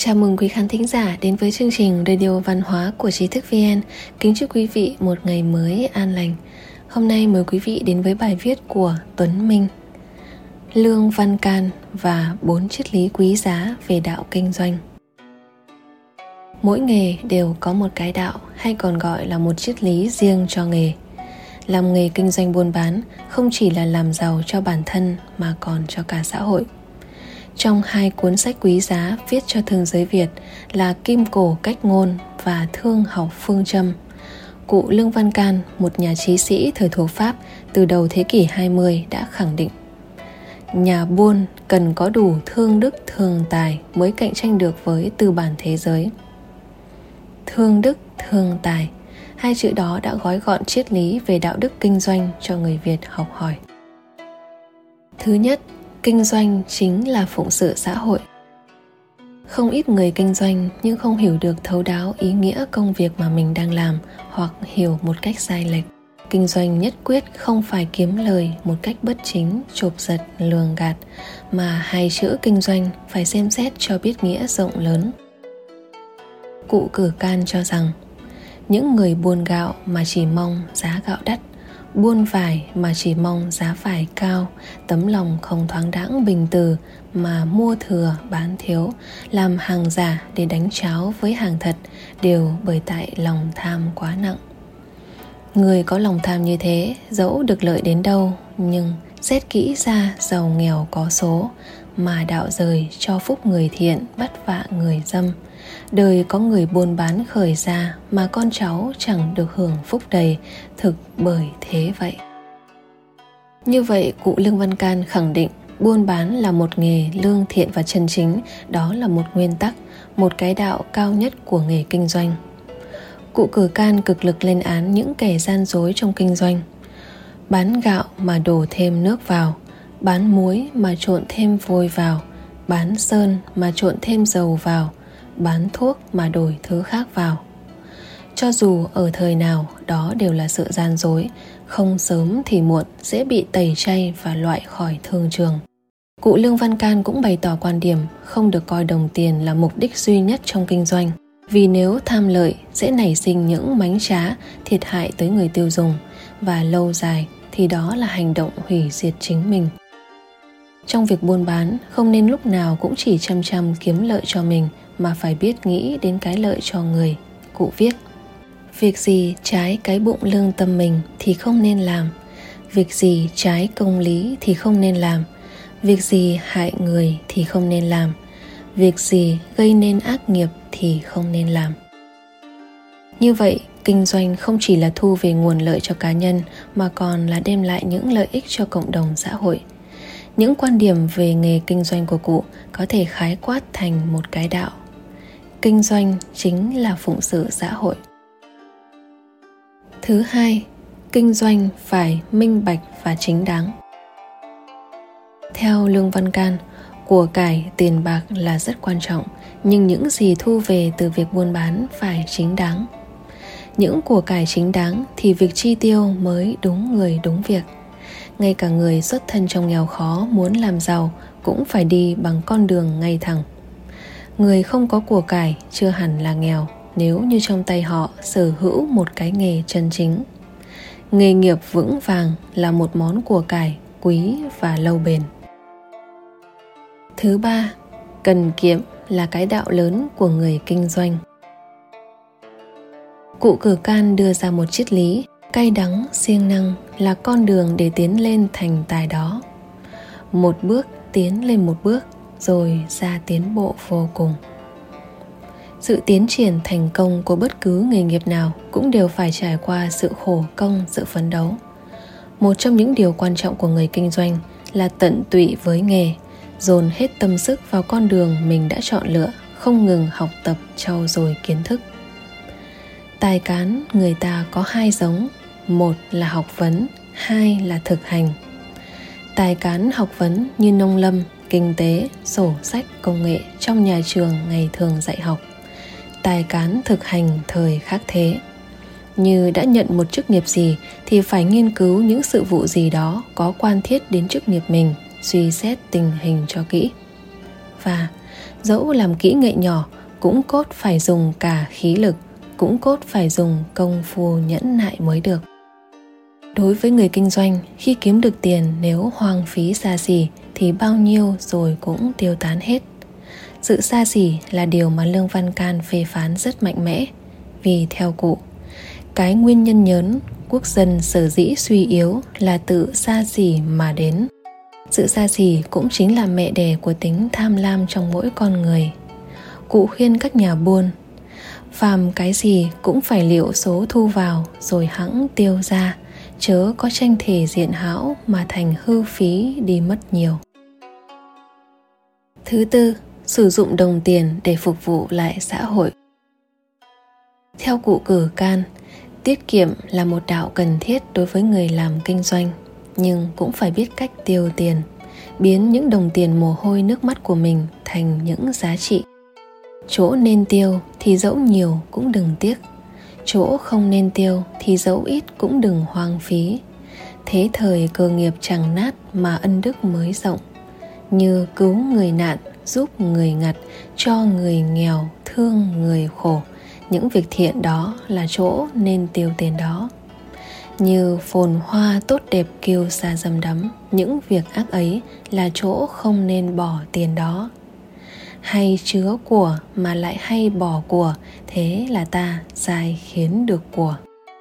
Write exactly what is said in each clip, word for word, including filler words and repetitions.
Chào mừng quý khán thính giả đến với chương trình Radio Văn hóa của Trí thức vê en. Kính chúc quý vị một ngày mới an lành. Hôm nay mời quý vị đến với bài viết của Tuấn Minh, Lương Văn Can và bốn triết lý quý giá về đạo kinh doanh. Mỗi nghề đều có một cái đạo, hay còn gọi là một triết lý riêng cho nghề. Làm nghề kinh doanh buôn bán không chỉ là làm giàu cho bản thân mà còn cho cả xã hội. Trong hai cuốn sách quý giá viết cho thương giới Việt là Kim Cổ Cách Ngôn và Thương Học Phương Châm, cụ Lương Văn Can, một nhà trí sĩ thời thuộc Pháp từ đầu thế kỷ hai mươi đã khẳng định: nhà buôn cần có đủ thương đức thường tài mới cạnh tranh được với tư bản thế giới. Thương đức thường tài, hai chữ đó đã gói gọn triết lý về đạo đức kinh doanh cho người Việt học hỏi. Thứ nhất, kinh doanh chính là phụng sự xã hội. Không ít người kinh doanh nhưng không hiểu được thấu đáo ý nghĩa công việc mà mình đang làm, hoặc hiểu một cách sai lệch. Kinh doanh nhất quyết không phải kiếm lời một cách bất chính, chộp giật, lường gạt, mà hai chữ kinh doanh phải xem xét cho biết nghĩa rộng lớn. Cụ Cử Can cho rằng, những người buôn gạo mà chỉ mong giá gạo đắt, buôn vải mà chỉ mong giá vải cao, tấm lòng không thoáng đãng bình từ mà mua thừa bán thiếu, làm hàng giả để đánh tráo với hàng thật, đều bởi tại lòng tham quá nặng. Người có lòng tham như thế, dẫu được lợi đến đâu, nhưng xét kỹ ra giàu nghèo có số, mà đạo rời cho phúc người thiện, bắt vạ người dâm. Đời có người buôn bán khởi ra mà con cháu chẳng được hưởng phúc đầy, thực bởi thế vậy. Như vậy, cụ Lương Văn Can khẳng định buôn bán là một nghề lương thiện và chân chính. Đó là một nguyên tắc, một cái đạo cao nhất của nghề kinh doanh. Cụ Cử Can cực lực lên án những kẻ gian dối trong kinh doanh. Bán gạo mà đổ thêm nước vào, bán muối mà trộn thêm vôi vào, bán sơn mà trộn thêm dầu vào, bán thuốc mà đổi thứ khác vào. Cho dù ở thời nào, đó đều là sự gian dối, không sớm thì muộn dễ bị tẩy chay và loại khỏi thương trường. Cụ Lương Văn Can cũng bày tỏ quan điểm không được coi đồng tiền là mục đích duy nhất trong kinh doanh, vì nếu tham lợi sẽ nảy sinh những mánh trá, thiệt hại tới người tiêu dùng, và lâu dài thì đó là hành động hủy diệt chính mình. Trong việc buôn bán, không nên lúc nào cũng chỉ chăm chăm kiếm lợi cho mình, mà phải biết nghĩ đến cái lợi cho người. Cụ viết: việc gì trái cái bụng lương tâm mình thì không nên làm, việc gì trái công lý thì không nên làm, việc gì hại người thì không nên làm, việc gì gây nên ác nghiệp thì không nên làm. Như vậy, kinh doanh không chỉ là thu về nguồn lợi cho cá nhân, mà còn là đem lại những lợi ích cho cộng đồng xã hội. Những quan điểm về nghề kinh doanh của cụ có thể khái quát thành một cái đạo: kinh doanh chính là phụng sự xã hội. Thứ hai, kinh doanh phải minh bạch và chính đáng. Theo Lương Văn Can, của cải tiền bạc là rất quan trọng, nhưng những gì thu về từ việc buôn bán phải chính đáng. Những của cải chính đáng thì việc chi tiêu mới đúng người đúng việc. Ngay cả người xuất thân trong nghèo khó muốn làm giàu cũng phải đi bằng con đường ngay thẳng. Người không có của cải chưa hẳn là nghèo, nếu như trong tay họ sở hữu một cái nghề chân chính. Nghề nghiệp vững vàng là một món của cải quý và lâu bền. Thứ ba, cần kiệm là cái đạo lớn của người kinh doanh. Cụ Cử Can đưa ra một triết lý: cay đắng siêng năng là con đường để tiến lên thành tài đó. Một bước tiến lên một bước, rồi ra tiến bộ vô cùng. Sự tiến triển thành công của bất cứ nghề nghiệp nào cũng đều phải trải qua sự khổ công, sự phấn đấu. Một trong những điều quan trọng của người kinh doanh là tận tụy với nghề, dồn hết tâm sức vào con đường mình đã chọn lựa, không ngừng học tập, trau dồi kiến thức. Tài cán người ta có hai giống, một là học vấn, hai là thực hành. Tài cán học vấn như nông lâm, kinh tế, sổ sách, công nghệ trong nhà trường ngày thường dạy học. Tài cán thực hành thời khắc thế. Như đã nhận một chức nghiệp gì thì phải nghiên cứu những sự vụ gì đó có quan thiết đến chức nghiệp mình, suy xét tình hình cho kỹ. Và Dẫu làm kỹ nghệ nhỏ, cũng cốt phải dùng cả khí lực, cũng cốt phải dùng công phu nhẫn nại mới được. Đối với người kinh doanh, khi kiếm được tiền nếu hoang phí xa xỉ thì bao nhiêu rồi cũng tiêu tán hết. Sự xa xỉ là điều mà Lương Văn Can phê phán rất mạnh mẽ. Vì theo cụ, cái nguyên nhân nhớn quốc dân sở dĩ suy yếu là tự xa xỉ mà đến. Sự xa xỉ cũng chính là mẹ đẻ của tính tham lam trong mỗi con người. Cụ khuyên các nhà buôn, phàm cái gì cũng phải liệu số thu vào rồi hẵng tiêu ra, chớ có tranh thể diện hão mà thành hư phí đi mất nhiều. Thứ tư, sử dụng đồng tiền để phục vụ lại xã hội. Theo cụ Cử Can, tiết kiệm là một đạo cần thiết đối với người làm kinh doanh, nhưng cũng phải biết cách tiêu tiền, biến những đồng tiền mồ hôi nước mắt của mình thành những giá trị. Chỗ nên tiêu thì dẫu nhiều cũng đừng tiếc, chỗ không nên tiêu thì dẫu ít cũng đừng hoang phí. Thế thời cơ nghiệp chẳng nát mà ân đức mới rộng, như cứu người nạn, giúp người ngặt, cho người nghèo, thương người khổ. Những việc thiện đó là chỗ nên tiêu tiền đó. Như phồn hoa tốt đẹp kiêu sa dầm đắm, những việc ác ấy là chỗ không nên bỏ tiền đó. Hay chứa của mà lại hay bỏ của, thế là ta sai khiến được của.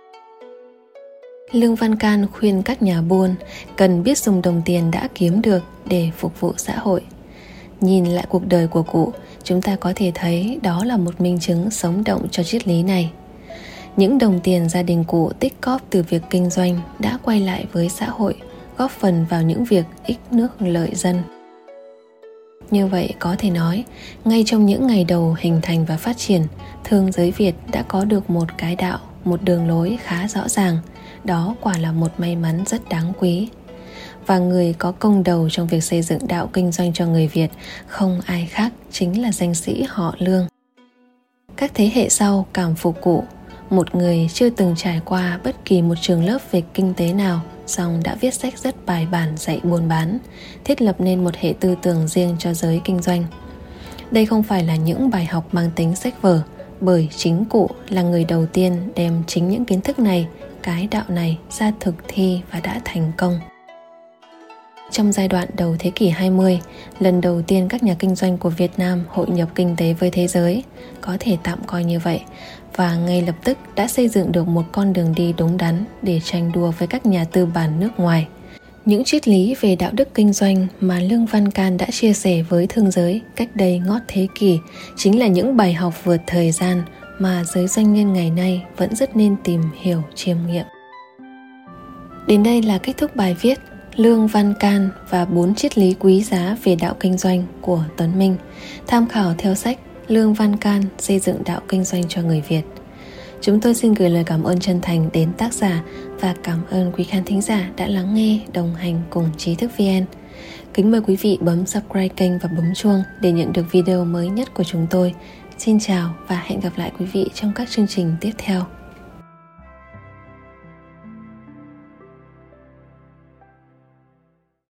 Lương Văn Can khuyên các nhà buôn cần biết dùng đồng tiền đã kiếm được để phục vụ xã hội. Nhìn lại cuộc đời của cụ, chúng ta có thể thấy đó là một minh chứng sống động cho triết lý này. Những đồng tiền gia đình cụ tích cóp từ việc kinh doanh đã quay lại với xã hội, góp phần vào những việc ích nước lợi dân. Như vậy có thể nói, ngay trong những ngày đầu hình thành và phát triển, thương giới Việt đã có được một cái đạo, một đường lối khá rõ ràng. Đó quả là một may mắn rất đáng quý. Và người có công đầu trong việc xây dựng đạo kinh doanh cho người Việt không ai khác chính là danh sĩ họ Lương. Các thế hệ sau cảm phục cụ, một người chưa từng trải qua bất kỳ một trường lớp về kinh tế nào, song đã viết sách rất bài bản dạy buôn bán, thiết lập nên một hệ tư tưởng riêng cho giới kinh doanh. Đây không phải là những bài học mang tính sách vở, bởi chính cụ là người đầu tiên đem chính những kiến thức này, cái đạo này ra thực thi và đã thành công. Trong giai đoạn đầu thế kỷ hai mươi, lần đầu tiên các nhà kinh doanh của Việt Nam hội nhập kinh tế với thế giới, có thể tạm coi như vậy, và ngay lập tức đã xây dựng được một con đường đi đúng đắn để tranh đua với các nhà tư bản nước ngoài. Những triết lý về đạo đức kinh doanh mà Lương Văn Can đã chia sẻ với thương giới cách đây ngót thế kỷ chính là những bài học vượt thời gian mà giới doanh nhân ngày nay vẫn rất nên tìm hiểu chiêm nghiệm. Đến đây là kết thúc bài viết Lương Văn Can và bốn triết lý quý giá về đạo kinh doanh của Tuấn Minh, tham khảo theo sách Lương Văn Can xây dựng đạo kinh doanh cho người Việt. Chúng tôi xin gửi lời cảm ơn chân thành đến tác giả và cảm ơn quý khán thính giả đã lắng nghe, đồng hành cùng Trí Thức vê en. Kính mời quý vị bấm subscribe kênh và bấm chuông để nhận được video mới nhất của chúng tôi. Xin chào và hẹn gặp lại quý vị trong các chương trình tiếp theo.